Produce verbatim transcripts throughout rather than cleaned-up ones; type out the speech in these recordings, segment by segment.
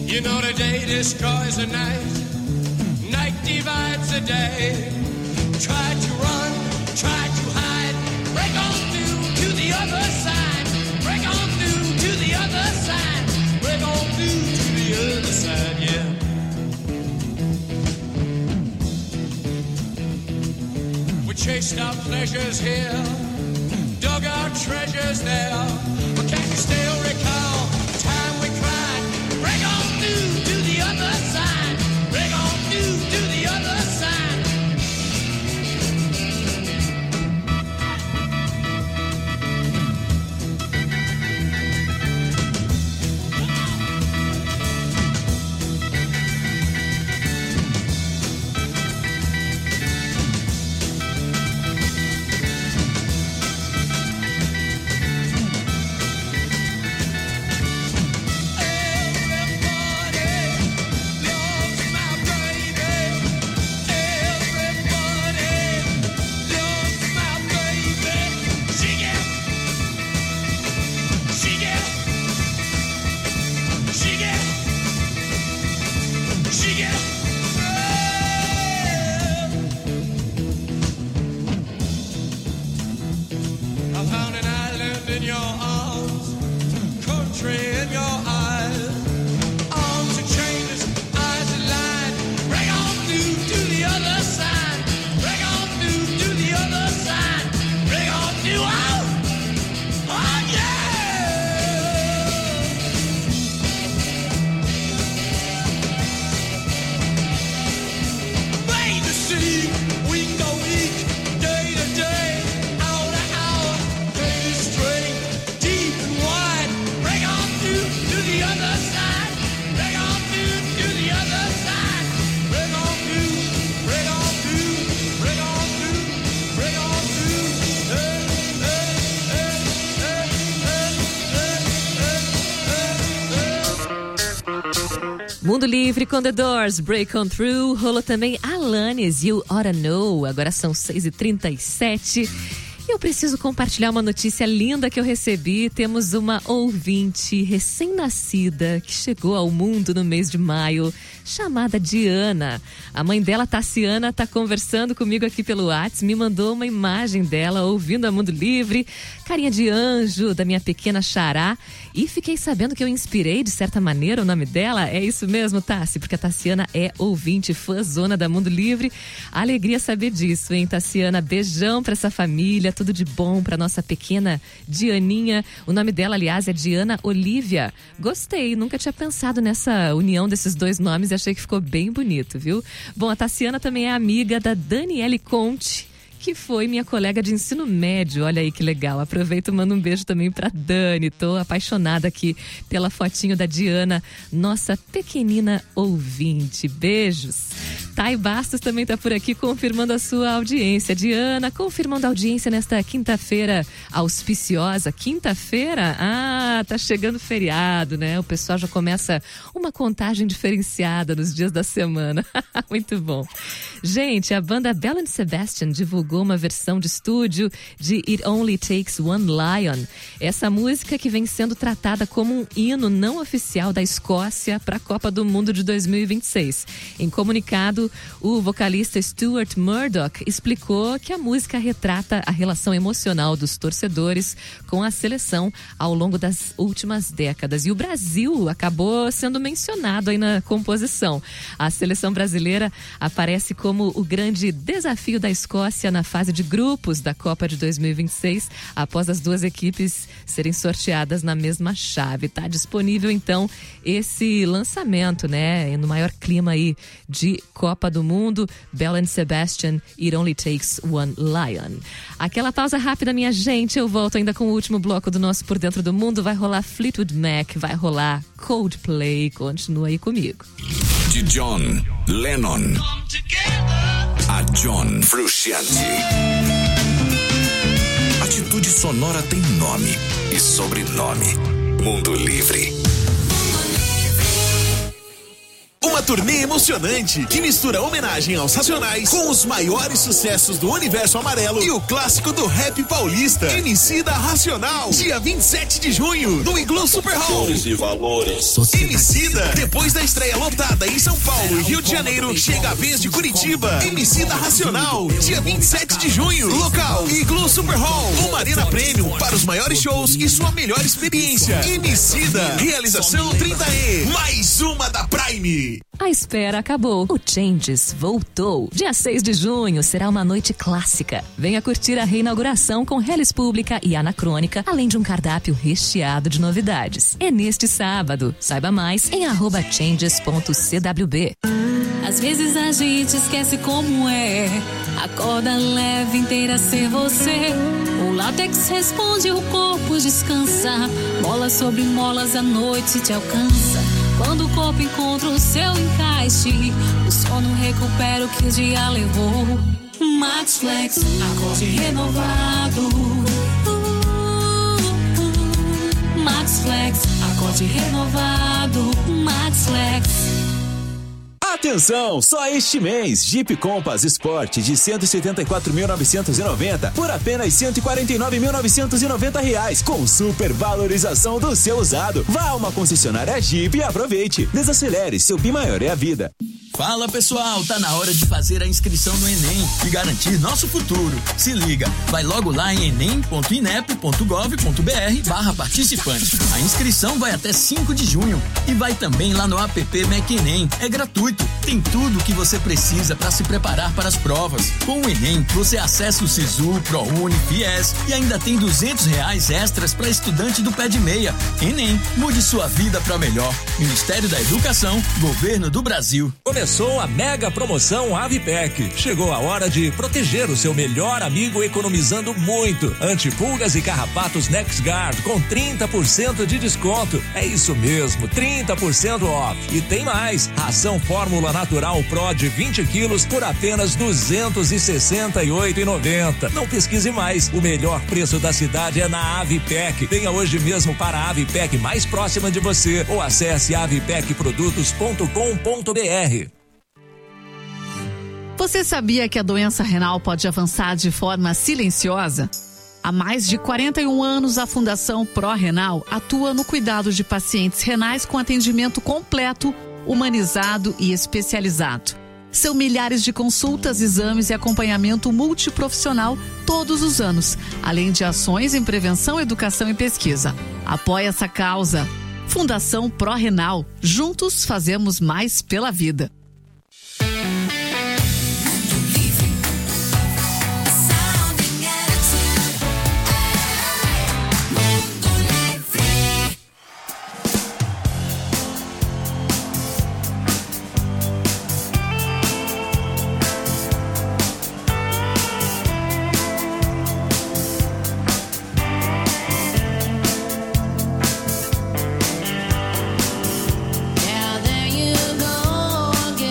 You know the day destroys the night, night divides the day. Try to run, try to hide, break on through to the other side. Break on through to the other side. Break on through to the other side, yeah. We chased our pleasures here, dug our treasures there. But can you still recall the time we cried? Break on through to the other side. Break on through to the other side. Mundo Livre com The Doors, Break On Through. Rolou também Alanis, You Oughta Know. Agora são seis e trinta e sete. E eu preciso compartilhar uma notícia linda que eu recebi. Temos uma ouvinte recém-nascida que chegou ao mundo no mês de maio, chamada Diana. A mãe dela, Tassiana, está conversando comigo aqui pelo WhatsApp, me mandou uma imagem dela ouvindo a Mundo Livre, carinha de anjo da minha pequena xará, e fiquei sabendo que eu inspirei de certa maneira o nome dela. É isso mesmo, Tassi, porque a Tassiana é ouvinte, fãzona da Mundo Livre. Alegria saber disso, hein, Tassiana? Beijão pra essa família, tudo de bom pra nossa pequena Dianinha. O nome dela, aliás, é Diana Olivia. Gostei, nunca tinha pensado nessa união desses dois nomes e achei que ficou bem bonito, viu? Bom, a Tassiana também é amiga da Daniele Conte, que foi minha colega de ensino médio. Olha aí que legal. Aproveito e mando um beijo também pra Dani. Tô apaixonada aqui pela fotinho da Diana, nossa pequenina ouvinte. Beijos. Thay Bastos também tá por aqui confirmando a sua audiência. Diana, confirmando a audiência nesta quinta-feira auspiciosa. Quinta-feira? Ah, tá chegando o feriado, né? O pessoal já começa uma contagem diferenciada nos dias da semana. Muito bom. Gente, a banda Belle and Sebastian divulgou uma versão de estúdio de It Only Takes One Lion. Essa música que vem sendo tratada como um hino não oficial da Escócia para a Copa do Mundo de dois mil e vinte e seis. Em comunicado, o vocalista Stuart Murdoch explicou que a música retrata a relação emocional dos torcedores com a seleção ao longo das últimas décadas. E o Brasil acabou sendo mencionado aí na composição. A seleção brasileira aparece como o grande desafio da Escócia na fase de grupos da Copa de dois mil e vinte e seis, após as duas equipes serem sorteadas na mesma chave. Está disponível, então, esse lançamento, né, no maior clima aí de Copa do Mundo, Belle and Sebastian, It Only Takes One Lion. Aquela pausa rápida, minha gente, eu volto ainda com o último bloco do nosso Por Dentro do Mundo. Vai rolar Fleetwood Mac, vai rolar Coldplay. Continua aí comigo. De John Lennon a John Frusciante. Atitude sonora tem nome e sobrenome. Mundo Livre. Uma turnê emocionante que mistura homenagem aos Racionais com os maiores sucessos do universo amarelo e o clássico do rap paulista. Emicida Racional, dia vinte e sete de junho, no Igloo Super Hall. E valores. Emicida, depois da estreia lotada em São Paulo e Rio de Janeiro, chega a vez de Curitiba. Emicida Racional, dia vinte e sete de junho, local Igloo Super Hall, uma arena premium para os maiores shows e sua melhor experiência. Emicida, realização trinta E, mais uma da Prime. A espera acabou. O Changes voltou. Dia seis de junho será uma noite clássica. Venha curtir a reinauguração com Hellis Pública e Anacrônica, além de um cardápio recheado de novidades. É neste sábado. Saiba mais em arroba changes ponto c w b. Às vezes a gente esquece como é. Acorda leve, inteira ser você. O látex responde, o corpo descansa. Molas sobre molas, a noite te alcança. Quando o corpo encontra o seu encaixe, o sono recupera o que o dia levou. Max Flex, acorde renovado. Max Flex, acorde renovado. Max Flex. Atenção, só este mês, Jeep Compass Sport de cento e setenta e quatro mil novecentos e noventa por apenas cento e quarenta e nove mil novecentos e noventa reais, com super valorização do seu usado. Vá a uma concessionária Jeep e aproveite. Desacelere, seu bem maior é a vida. Fala pessoal, tá na hora de fazer a inscrição no Enem e garantir nosso futuro. Se liga, vai logo lá em enem ponto inep ponto gov ponto br barra participante. A inscrição vai até cinco de junho e vai também lá no app Mac Enem. É gratuito, tem tudo o que você precisa para se preparar para as provas. Com o Enem, você acessa o Sisu, ProUni, Fies e ainda tem duzentos reais extras para estudante do pé de meia. Enem, mude sua vida para melhor. Ministério da Educação, Governo do Brasil. Começou a mega promoção Avipec. Chegou a hora de proteger o seu melhor amigo economizando muito. Antipulgas e carrapatos NexGuard com trinta por cento de desconto. É isso mesmo, trinta por cento off. E tem mais, ração Fórmula Natural Pro de vinte quilos por apenas duzentos e sessenta e oito reais e noventa centavos. Não pesquise mais, o melhor preço da cidade é na Avipec. Venha hoje mesmo para a Avipec mais próxima de você ou acesse avipec produtos ponto com ponto br. Você sabia que a doença renal pode avançar de forma silenciosa? Há mais de quarenta e um anos, a Fundação Pró-Renal atua no cuidado de pacientes renais com atendimento completo, humanizado e especializado. São milhares de consultas, exames e acompanhamento multiprofissional todos os anos, além de ações em prevenção, educação e pesquisa. Apoie essa causa. Fundação Pró-Renal. Juntos fazemos mais pela vida. Yeah, there you go again.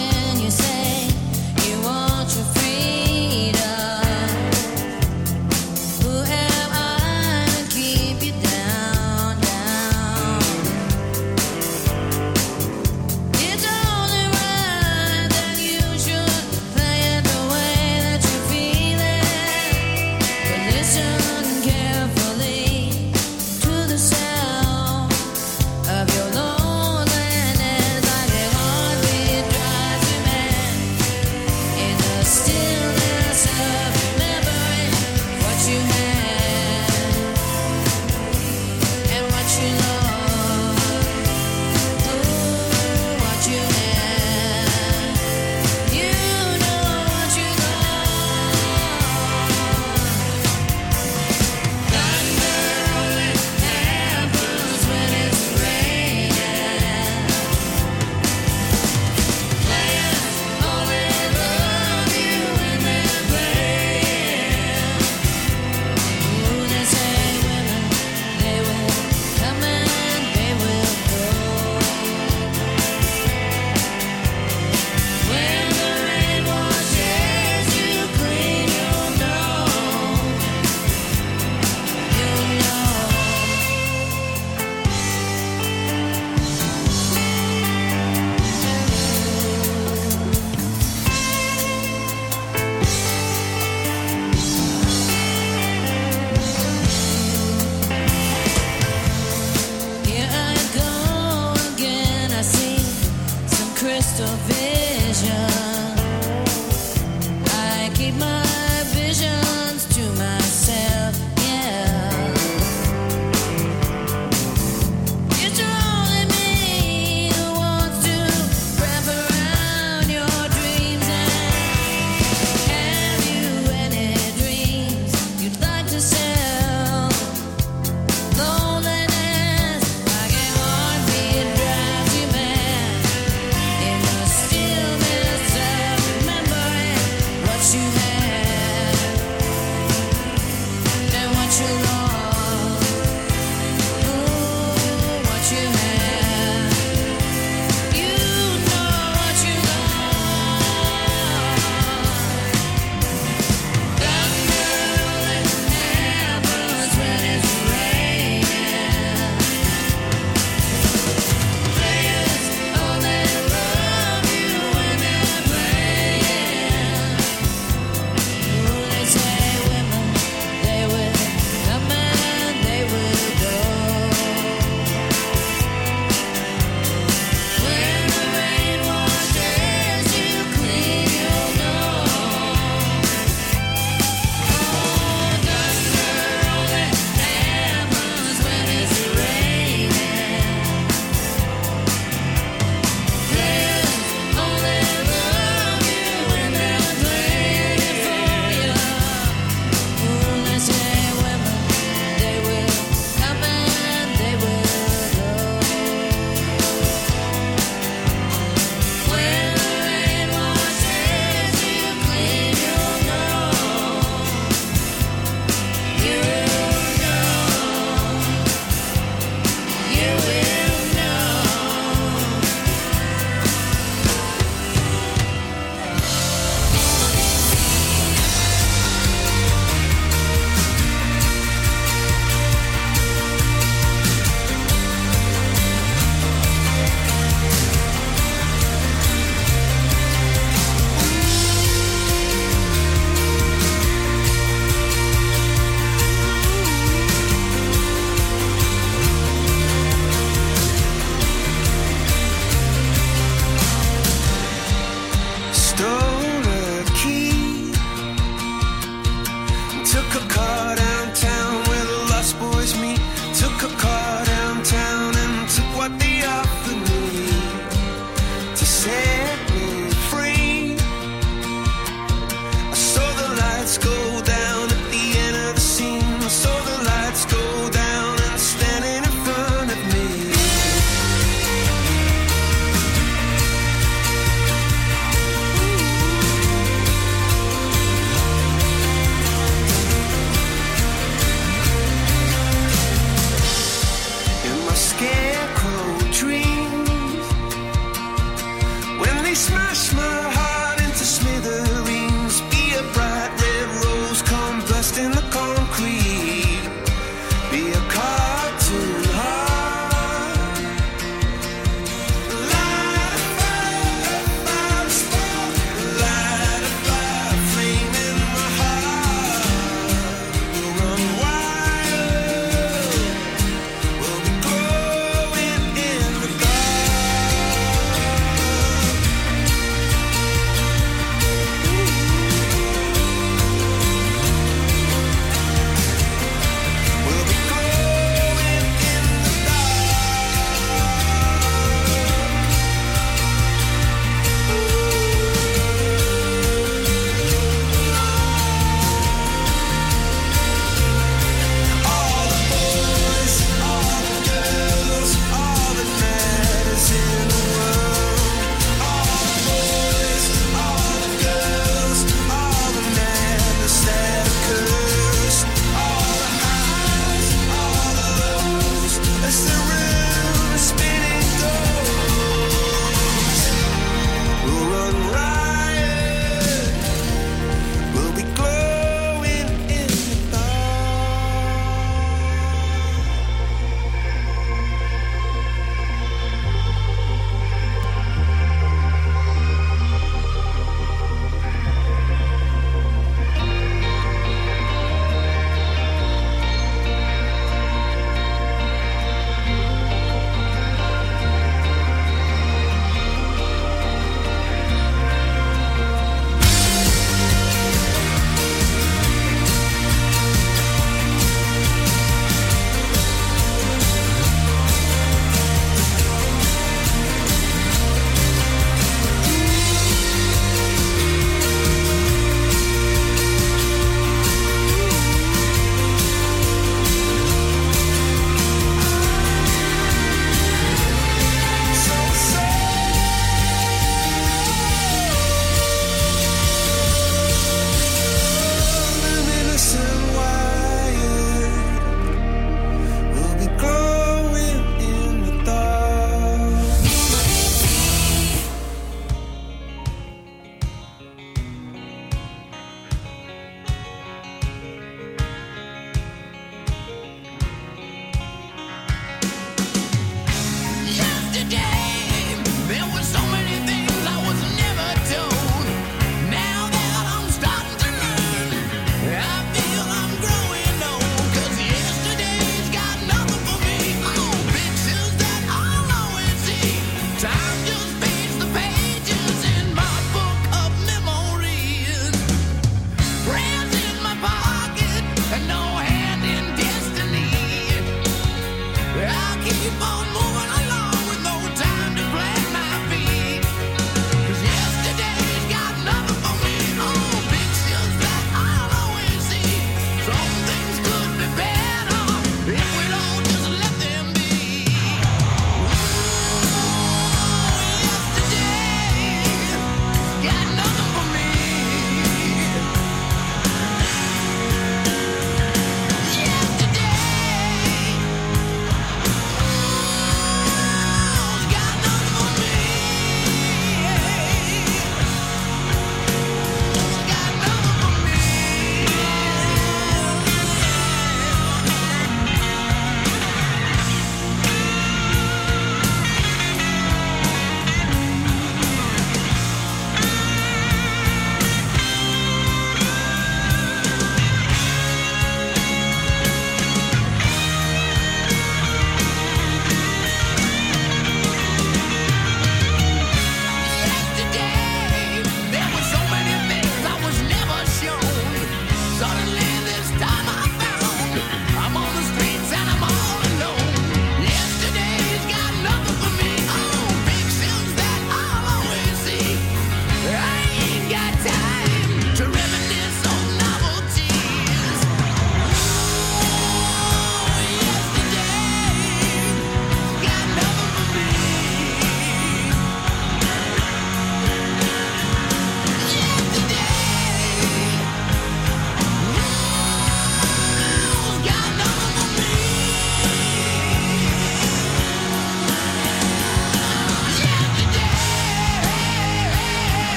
crystal vision. I keep my visions to myself, yeah. It's only me who wants to wrap around your dreams. And have you any dreams you'd like to sell? Loneliness like a heartbeat drives you mad. In the stillness of remembering what you had and what you lost. Ooh, what you had. You know what you lost. Thunder only happens when it's raining. Players only love you when they're playing. Ooh, they say women, they will come and they will go. When the rain washes you clean, you'll know. Oh, thunder only happens when it's raining. Players only love you when they're playing it for you. Ooh, they say women, they will come and they will go. When the rain washes you clean, you'll know. You will know. You will know. Stole a key, took a car downtown where the lost boys meet. Took a car downtown and took what they offered me to set me free. I saw the lights go down at the end of the scene. I saw the lights go down and standing in front of me. In my scarecrow dreams, when they smash my heart into smithereens, be a bright red rose come busting the concrete, be a cartoon heart. Light a fire, fire spark, light a fire, flame in my heart. We'll run wild, we'll be glowing in the dark.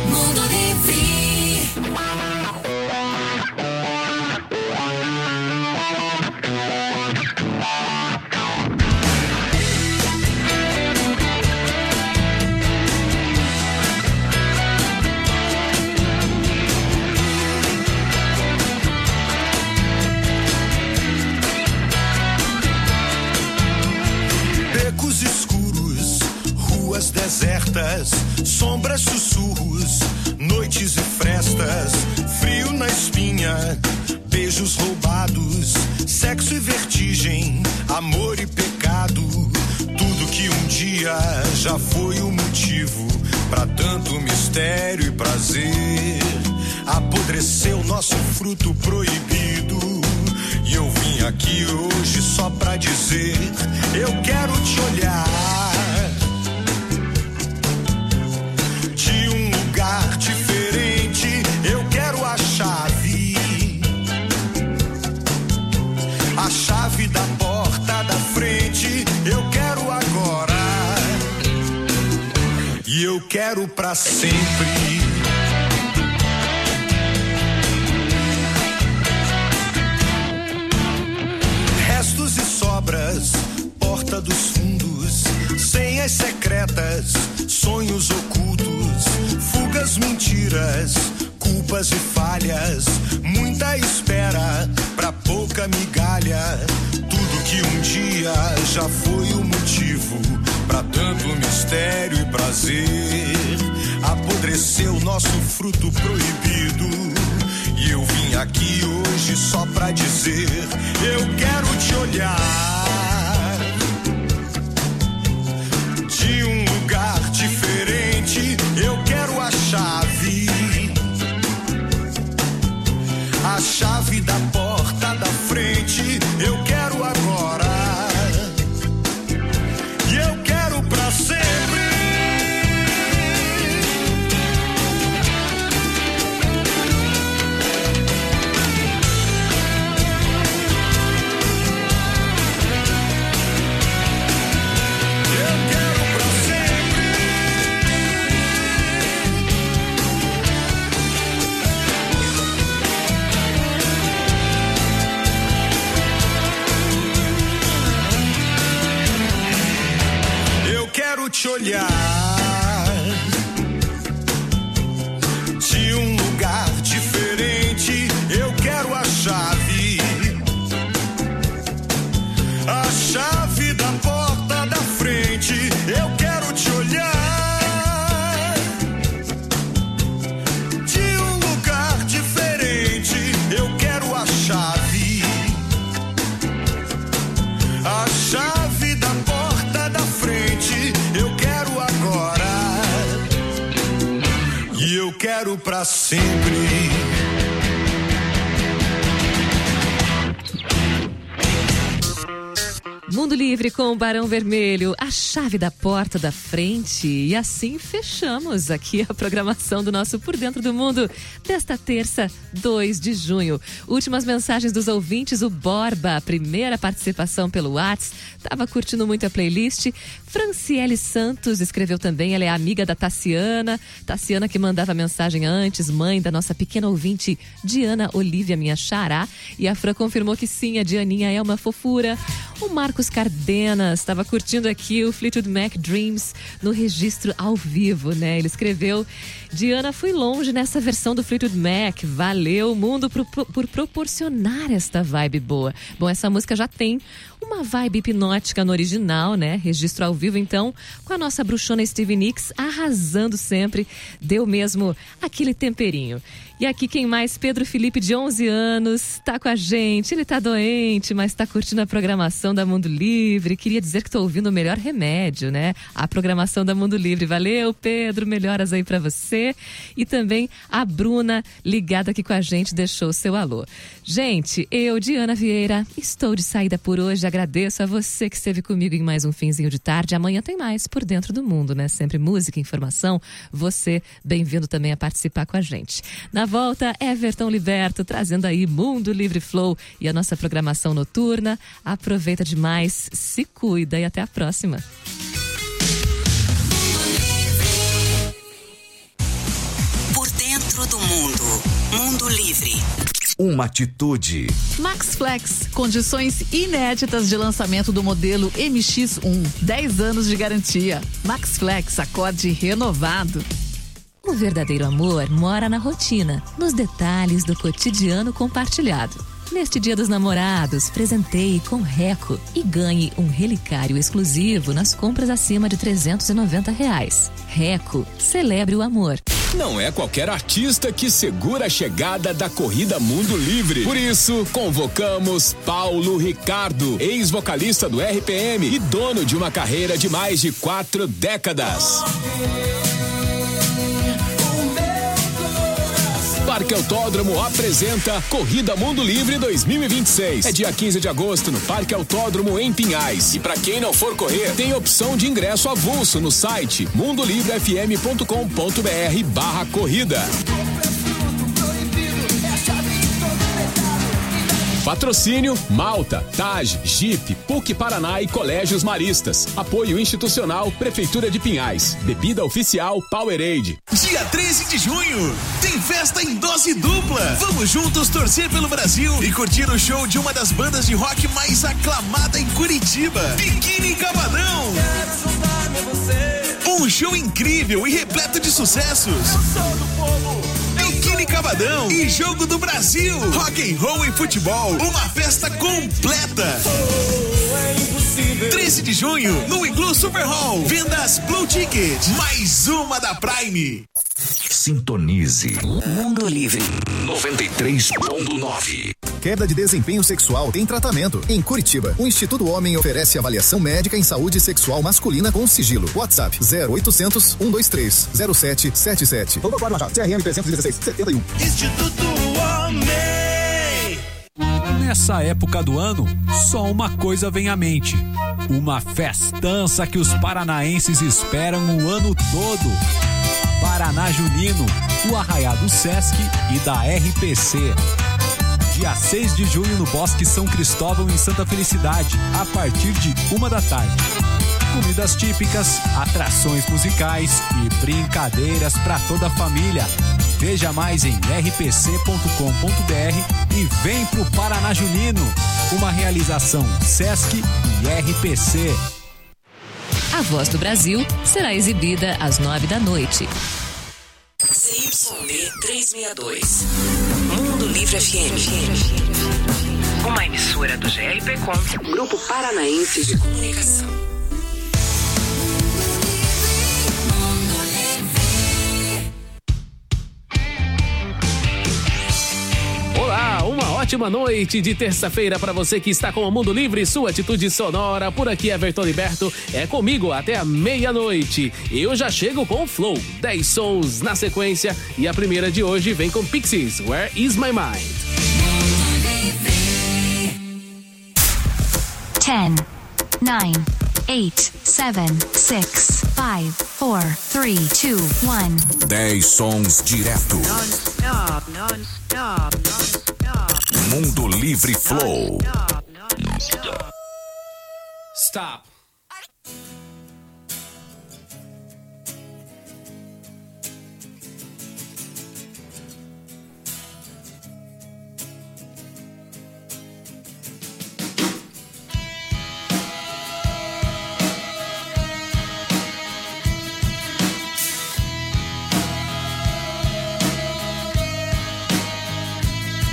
Mundo Livre. Becos escuros, ruas desertas, sombras, sussurros, noites e frestas, frio na espinha, beijos roubados, sexo e vertigem, amor e pecado, tudo que um dia já foi o motivo pra tanto mistério e prazer. Apodreceu nosso fruto proibido e eu vim aqui hoje só pra dizer: eu quero te olhar de um lugar diferente. Eu quero a chave, a chave da porta da frente. Eu quero agora e eu quero pra sempre. Restos e sobras, porta dos fundos, senhas secretas, sonhos ocultos, fugas, mentiras, culpas e falhas, muita espera pra pouca migalha, tudo que um dia já foi o motivo pra tanto mistério e prazer. Apodreceu nosso fruto proibido e eu vim aqui hoje só pra dizer: eu quero te olhar de um lugar diferente. Eu quero a chave, a chave da porta da frente. Eu quero agora e eu quero pra sempre. Quero te olhar de um lugar diferente. Eu quero a chave, a chave da porta da frente. Eu quero te olhar de um lugar diferente. Eu quero a chave, a chave da porta da frente. Eu quero agora e eu quero pra sempre. Mundo Livre com o Barão Vermelho, a chave da porta da frente. E assim fechamos aqui a programação do nosso Por Dentro do Mundo desta terça, dois de junho. Últimas mensagens dos ouvintes: o Borba, a primeira participação pelo WhatsApp, estava curtindo muito a playlist. Franciele Santos escreveu também, ela é amiga da Tassiana. Tassiana que mandava mensagem antes, mãe da nossa pequena ouvinte Diana Olívia, minha xará. E a Fran confirmou que sim, a Dianinha é uma fofura. O Marcos Cardenas estava curtindo aqui o Fleetwood Mac Dreams no registro ao vivo, né? Ele escreveu: Diana, fui longe nessa versão do Fleetwood Mac. Valeu, mundo, por, por proporcionar esta vibe boa. Bom, essa música já tem uma vibe hipnótica no original, né? Registro ao vivo, então, com a nossa bruxona Stevie Nicks arrasando sempre. Deu mesmo aquele temperinho. E aqui quem mais? Pedro Felipe, de onze anos, tá com a gente. Ele tá doente, mas tá curtindo a programação da Mundo Livre. Queria dizer que tô ouvindo o melhor remédio, né? A programação da Mundo Livre. Valeu, Pedro, melhoras aí pra você. E também a Bruna, ligada aqui com a gente, deixou o seu alô. Gente, eu, Diana Vieira, estou de saída por hoje. Agradeço a você que esteve comigo em mais um finzinho de tarde. Amanhã tem mais Por Dentro do Mundo, né? Sempre música, informação. Você, bem-vindo também a participar com a gente. Na volta, Everton Liberto, trazendo aí Mundo Livre Flow e a nossa programação noturna. Aproveita demais, se cuida e até a próxima. centro do mundo. Mundo Livre. Uma atitude. Max Flex, condições inéditas de lançamento do modelo M X um. dez anos de garantia. Max Flex, acorde renovado. O verdadeiro amor mora na rotina, nos detalhes do cotidiano compartilhado. Neste Dia dos Namorados, presenteie com Reco e ganhe um relicário exclusivo nas compras acima de trezentos e noventa reais. Reco, celebre o amor. Não é qualquer artista que segura a chegada da Corrida Mundo Livre. Por isso, convocamos Paulo Ricardo, ex-vocalista do R P M e dono de uma carreira de mais de quatro décadas. Parque Autódromo apresenta Corrida Mundo Livre dois mil e vinte e seis. É dia quinze de agosto no Parque Autódromo em Pinhais. E para quem não for correr, tem opção de ingresso avulso no site mundolivrefm.com.br barra corrida. Patrocínio Malta, Taj, Jeep, P U C Paraná e Colégios Maristas. Apoio institucional Prefeitura de Pinhais. Bebida oficial Powerade. Dia treze de junho, tem festa em dose dupla. Vamos juntos torcer pelo Brasil e curtir o show de uma das bandas de rock mais aclamada em Curitiba, Biquíni Cavadão. Um show incrível e repleto de sucessos. Biquíni Cavadão e Jogo do Brasil, rock and roll e futebol, uma festa completa. treze de junho, no Iglu Super Hall, vendas Blue Ticket, mais uma da Prime. Sintonize. Mundo Livre. noventa e três ponto nove. Queda de desempenho sexual tem tratamento. Em Curitiba, o Instituto Homem oferece avaliação médica em saúde sexual masculina com sigilo. WhatsApp zero oitocentos, cento e vinte e três, zero sete sete sete. Protocolo C R M trezentos e dezesseis, setenta e um. Instituto Homem. Nessa época do ano, só uma coisa vem à mente: uma festança que os paranaenses esperam o ano todo. Paraná Junino, o arraiá do Sesc e da R P C. Dia seis de junho no Bosque São Cristóvão, em Santa Felicidade, a partir de uma da tarde. Comidas típicas, atrações musicais e brincadeiras para toda a família. Veja mais em r p c ponto com ponto b r e vem pro Paraná Junino, uma realização Sesc e R P C. A Voz do Brasil será exibida às nove da noite. C Y B trezentos e sessenta e dois. Mundo Livre F M. Uma emissora do G L P Com, Grupo Paranaense de Comunicação. Olá, uma ótima noite de terça-feira para você que está com o Mundo Livre, sua atitude sonora. Por aqui, Everton Liberto, é comigo até a meia-noite. Eu já chego com o Flow, dez sons na sequência, e a primeira de hoje vem com Pixies, Where Is My Mind? ten, nine, eight, seven, six, five, four, three, two, one. dez sons direto. Non-stop, non-stop, non-stop. Mundo Livre Flow. Non-stop. Stop.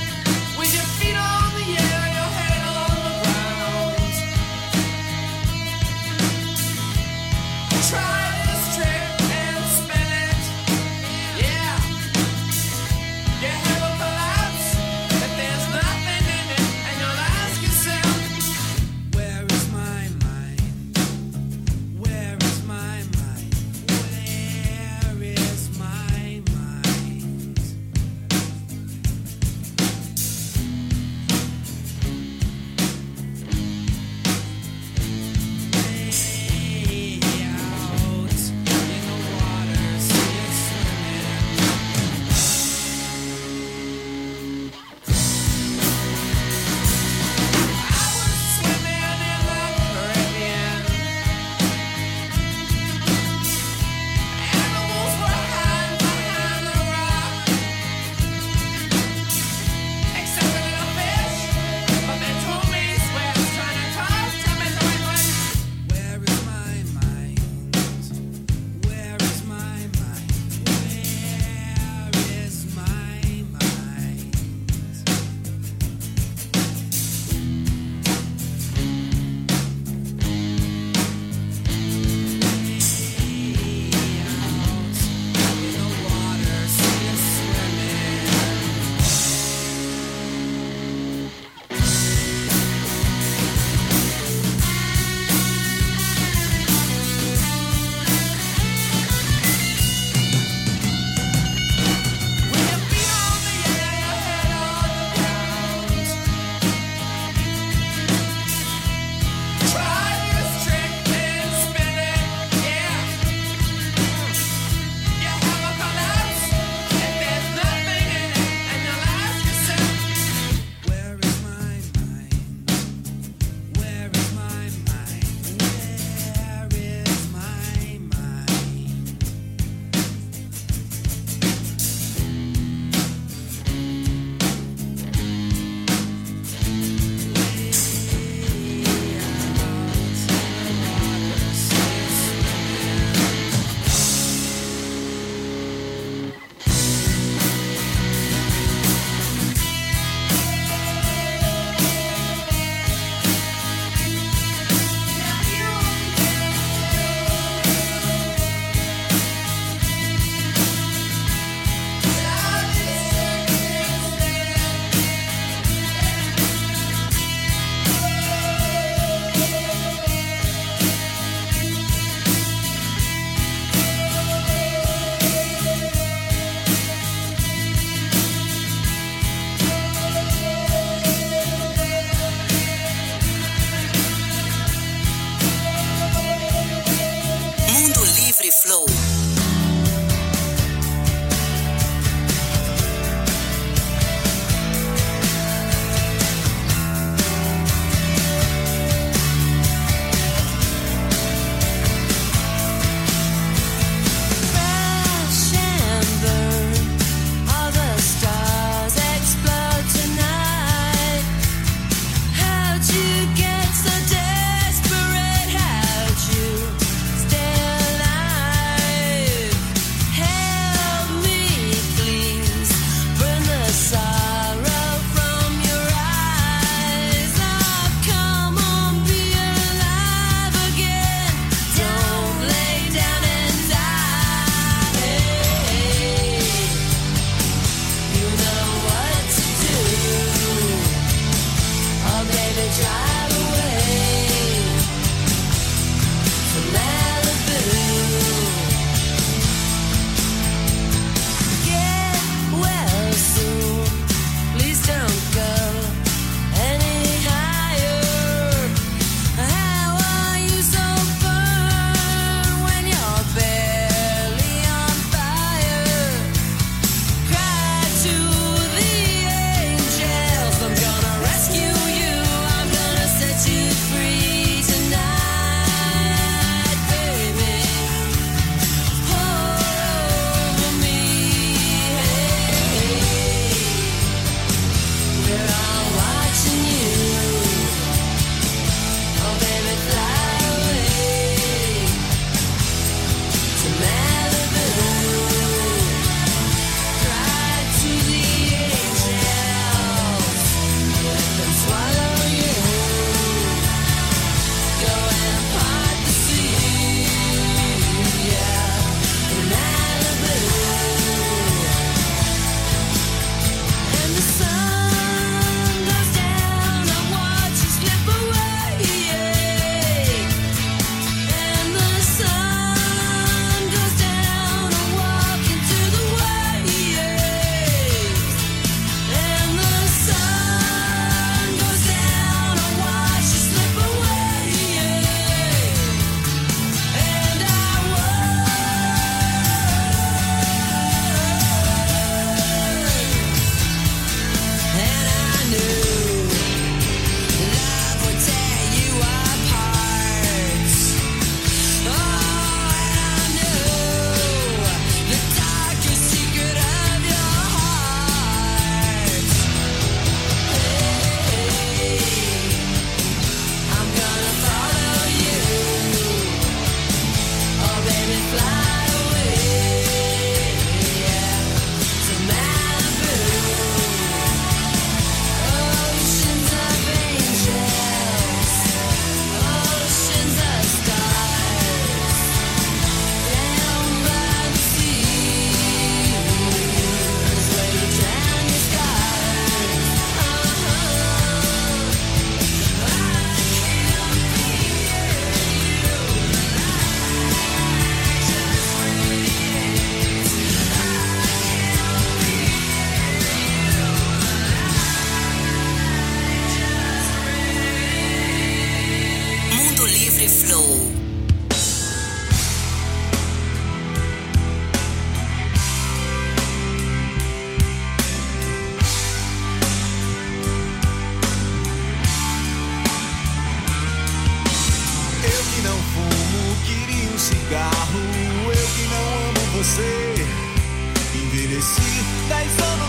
With your feet on the air, your head on the ground.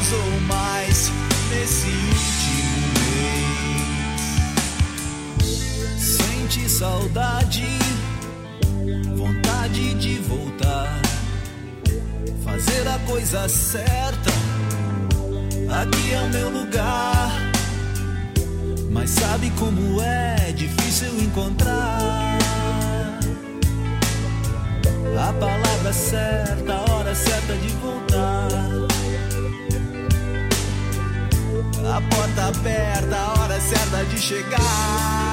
anos ou mais nesse último mês. Sente saudade, vontade de voltar, fazer a coisa certa. Aqui é o meu lugar, mas sabe como é difícil encontrar a palavra certa, a hora certa de voltar, a porta aberta, a hora certa de chegar.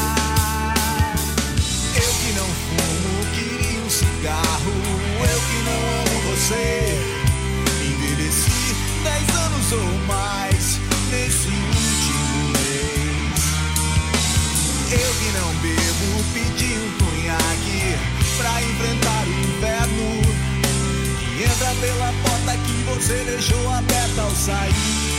Eu que não fumo, queria um cigarro. Eu que não amo você, envelheci dez anos ou mais nesse último mês. Eu que não bebo, pedi um conhaque pra enfrentar o inverno que entra pela porta que você deixou aberta ao sair.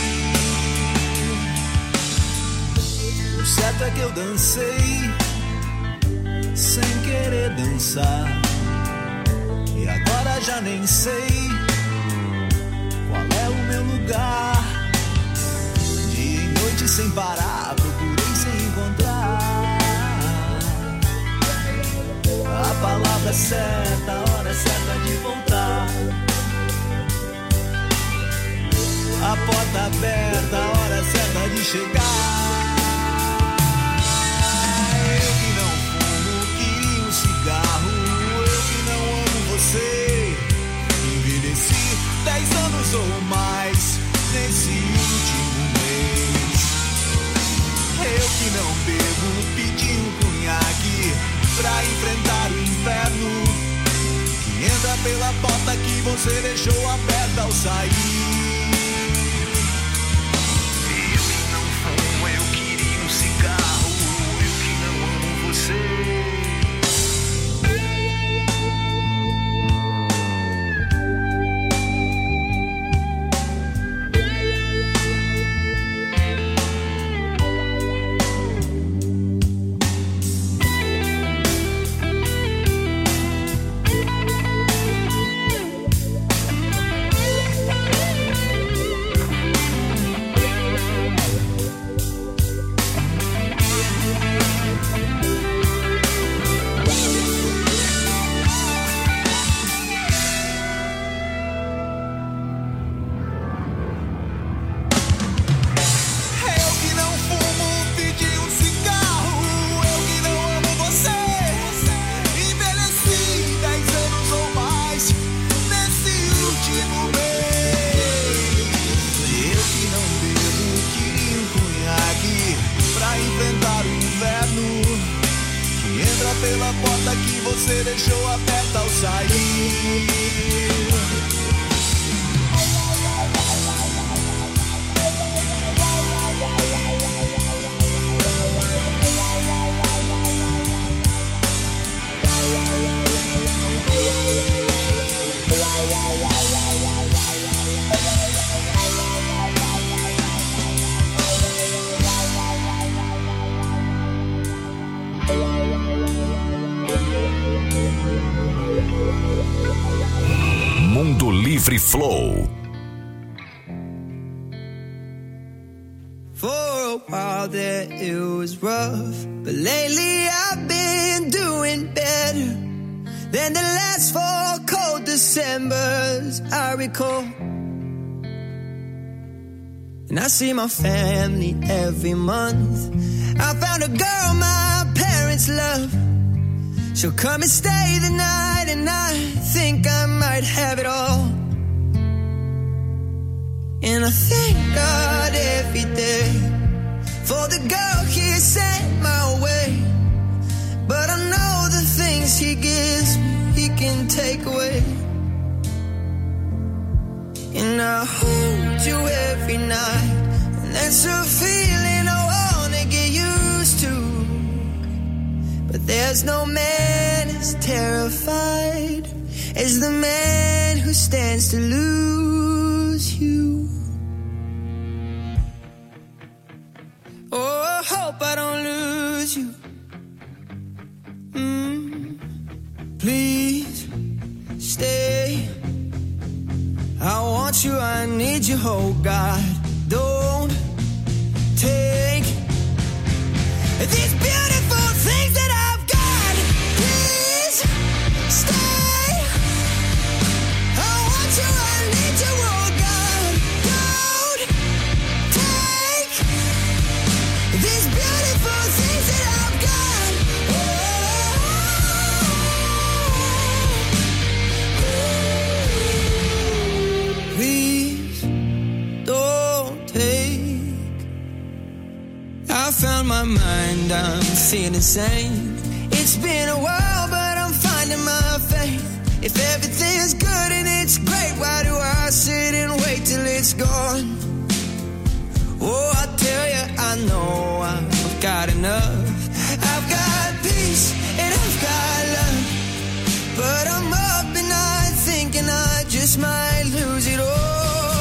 O certo é que eu dancei sem querer dançar, e agora já nem sei qual é o meu lugar. Dia e noite sem parar, procurei sem encontrar a palavra certa, a hora certa de voltar, a porta aberta, a hora certa de chegar. Eu que não fumo, queria um cigarro. Eu que não amo você, envelheci dez anos ou mais nesse último mês. Eu que não bebo, pedi um conhaque pra enfrentar o inferno que entra pela porta que você deixou aberta ao sair. Eu que não fumo, eu queria um cigarro. Eu que não amo você. Pela porta que você deixou aberta ao sair. Mundo Livre Flow. For a while there it was rough, but lately I've been doing better than the last four cold Decembers I recall. And I see my family every month. I found a girl my parents love. She'll come and stay the night, and I think I might have it all. And I thank God every day for the girl He sent my way. But I know the things He gives me, He can take away. And I hold you every night, and that's a feeling I wanna get used to. But there's no man as terrified as the man who stands to lose you. Oh, I hope I don't lose you. Mm, please stay. I want you, I need you, oh God. Don't take these beautiful things that I've got. Please stay. I want you, I need you, oh God. Don't take these beautiful things that I've got. Oh, please don't take. I found my mind, I'm feeling sane. It's been a while, but I'm finding my faith. If everything's good and it's great, why do I sit and wait till it's gone? Oh, I tell you, I know I've got enough. I've got peace and I've got love, but I'm up at night thinking I just might lose it all.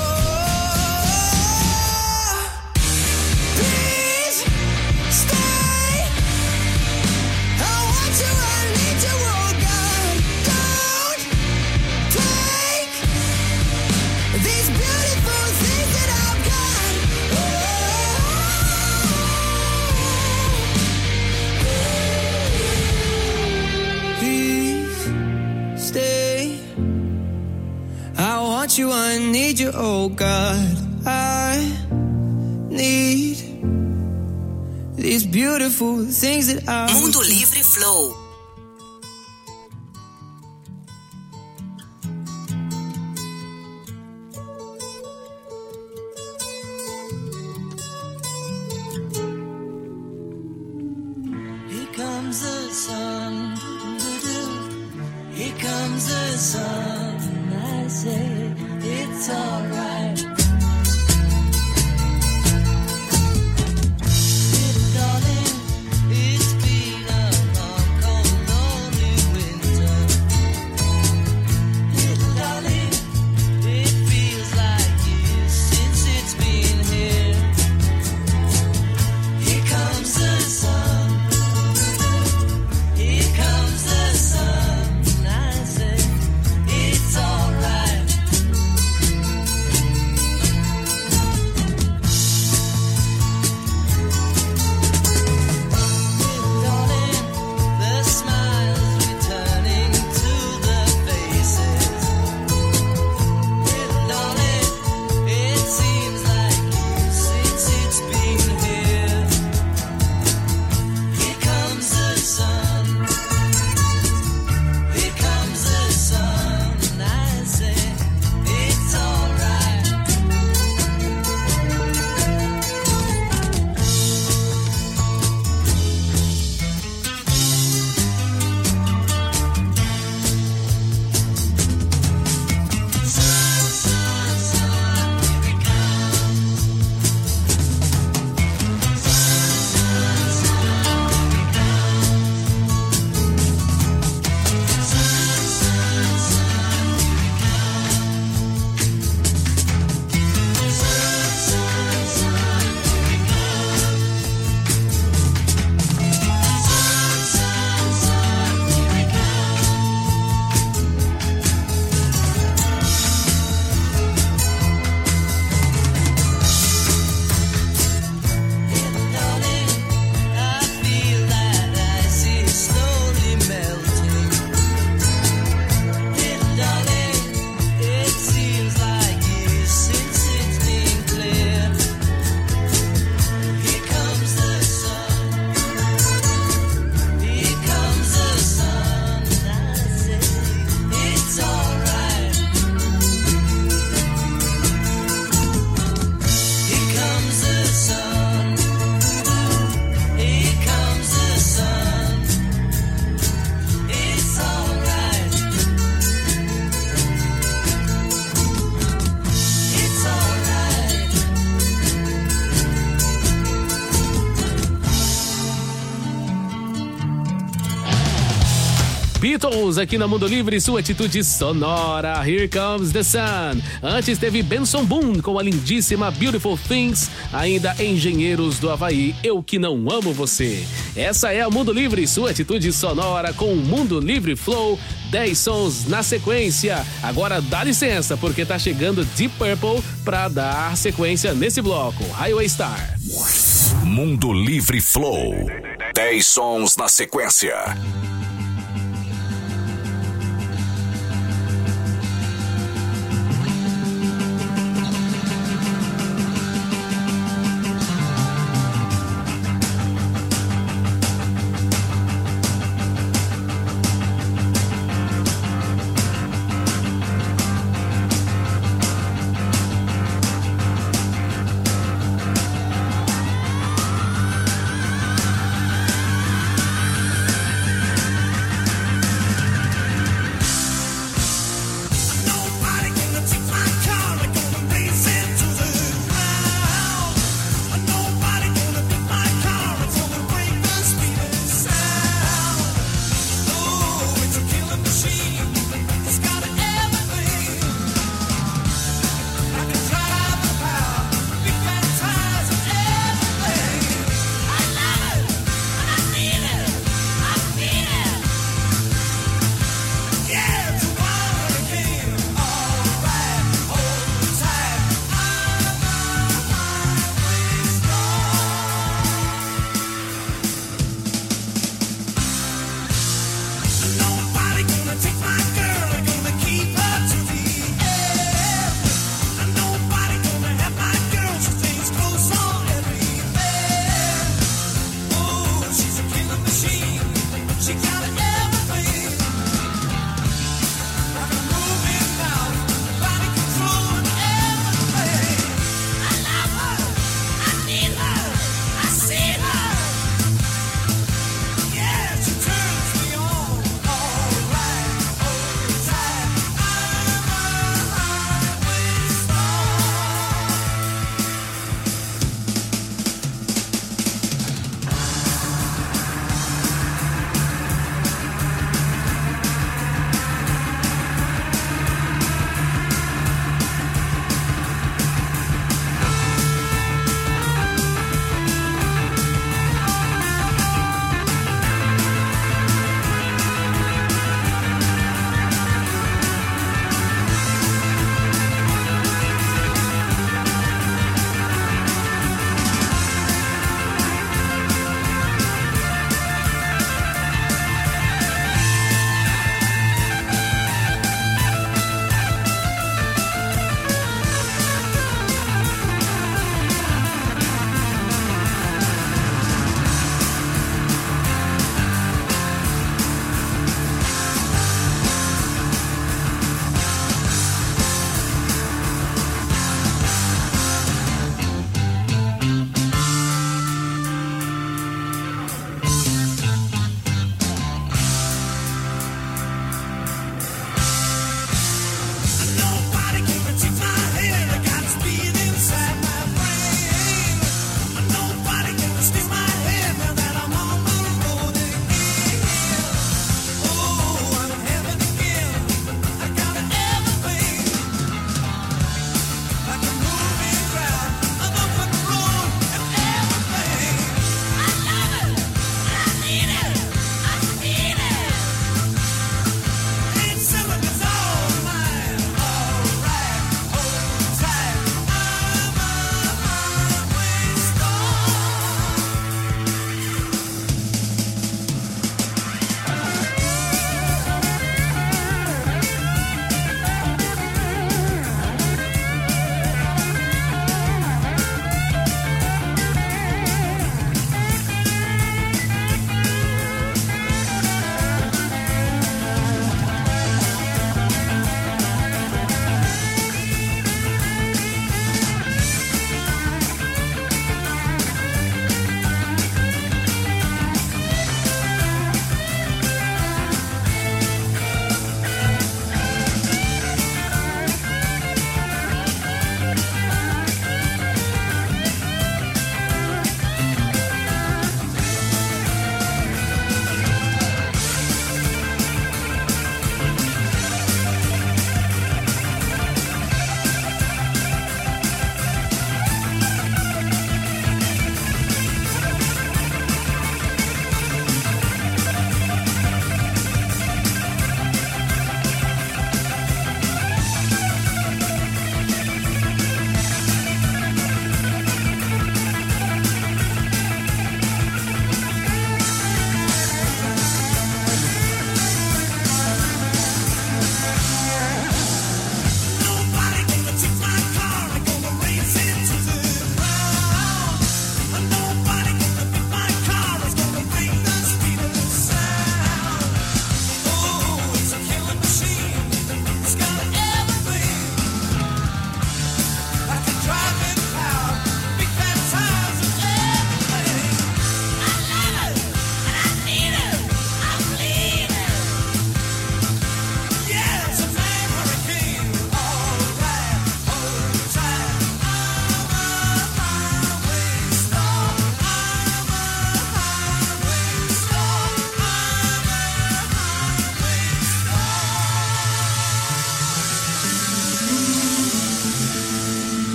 Please stay. I want you, I need you, oh God. Don't take these beautiful things that I've got. Please stay. I want you, I need you, oh God. I need these beautiful things that I. Mundo Livre Flow. Here comes the sun. Here comes the sun. I say it's alright. Little darling, it's been a long, cold, lonely winter. Little darling, it feels like years since it's been here. Here comes the sun. Here comes the sun. I say it's alright. Beatles aqui na Mundo Livre, sua atitude sonora. Here Comes the Sun. Antes teve Benson Boone com a lindíssima Beautiful Things. Ainda Engenheiros do Havaí, Eu Que Não Amo Você. Essa é a Mundo Livre, sua atitude sonora com o Mundo Livre Flow. dez sons na sequência. Agora dá licença, porque tá chegando Deep Purple pra dar sequência nesse bloco. Highway Star. Mundo Livre Flow. dez sons na sequência.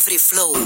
Livre Flow.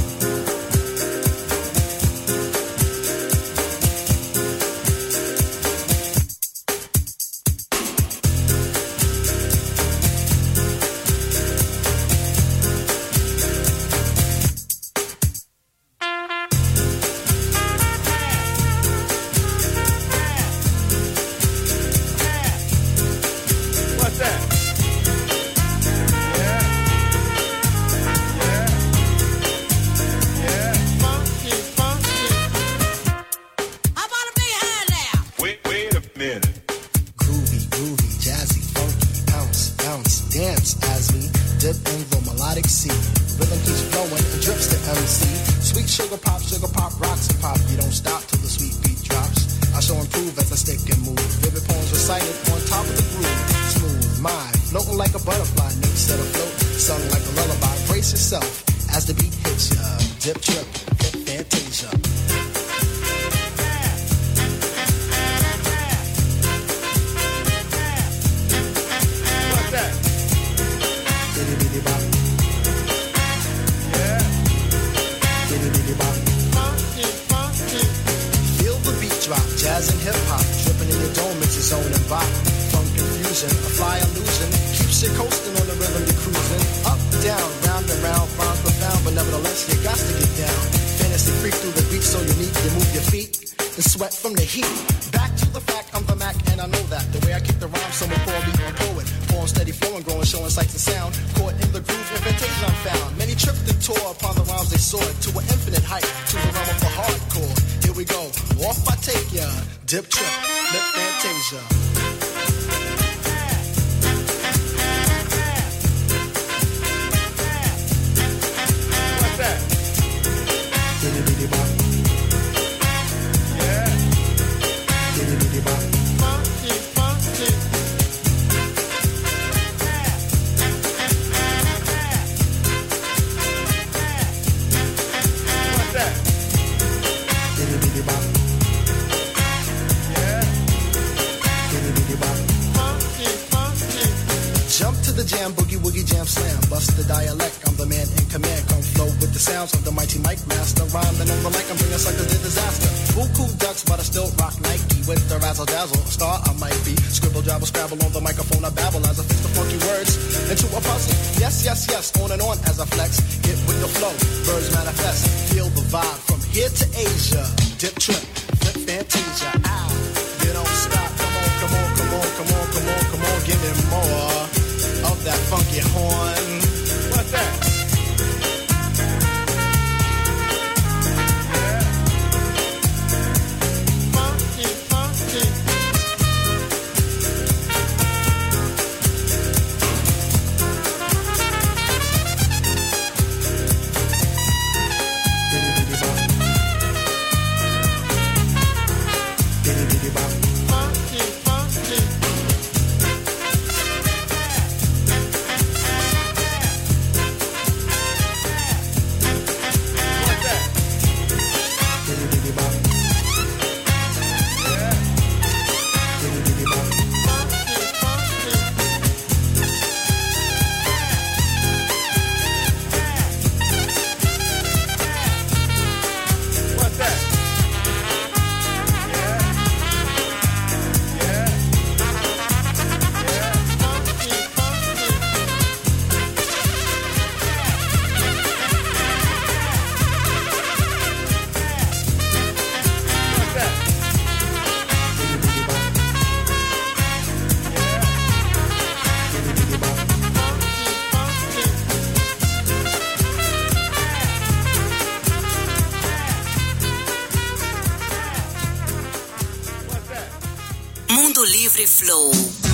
Mundo Livre Flow.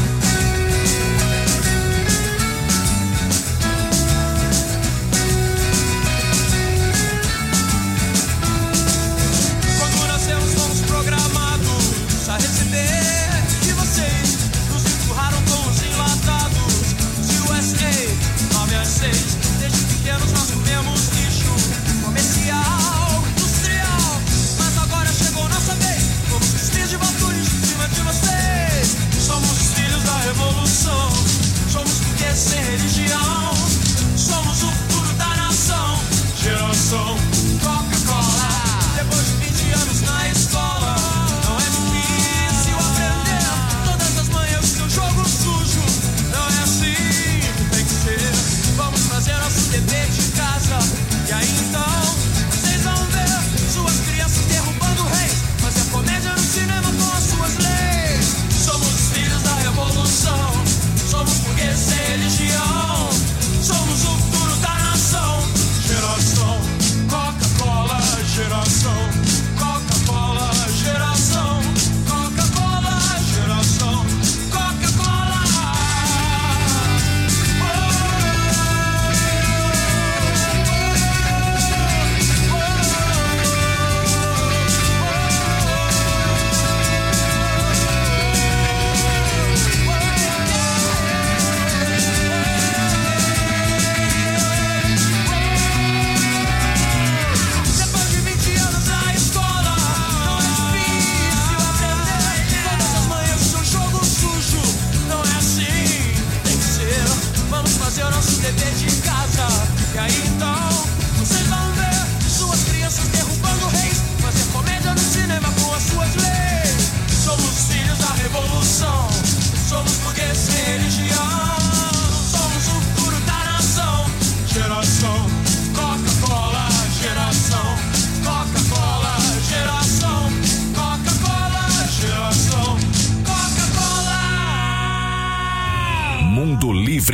Quando nascemos fomos programados a receber de vocês. Nos empurraram com os enlatados de U S A nove às seis. Desde pequenos nós comemos lixo comercial, industrial. Mas agora chegou nossa vez. Somos os filhos de vocês. Somos os filhos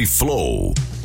Livre Flow.